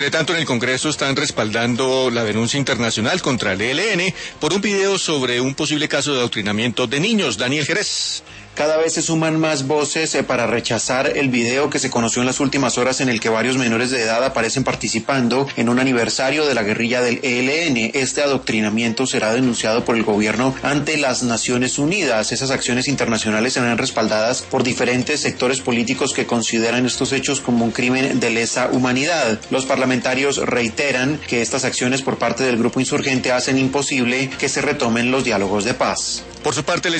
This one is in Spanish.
De tanto, en el Congreso están respaldando la denuncia internacional contra el ELN por un video sobre un posible caso de adoctrinamiento de niños. Daniel Jerez. Cada vez se suman más voces para rechazar el video que se conoció en las últimas horas en el que varios menores de edad aparecen participando en un aniversario de la guerrilla del ELN. Este adoctrinamiento será denunciado por el gobierno ante las Naciones Unidas. Esas acciones internacionales serán respaldadas por diferentes sectores políticos que consideran estos hechos como un crimen de lesa humanidad. Los parlamentarios reiteran que estas acciones por parte del grupo insurgente hacen imposible que se retomen los diálogos de paz. Por su parte, el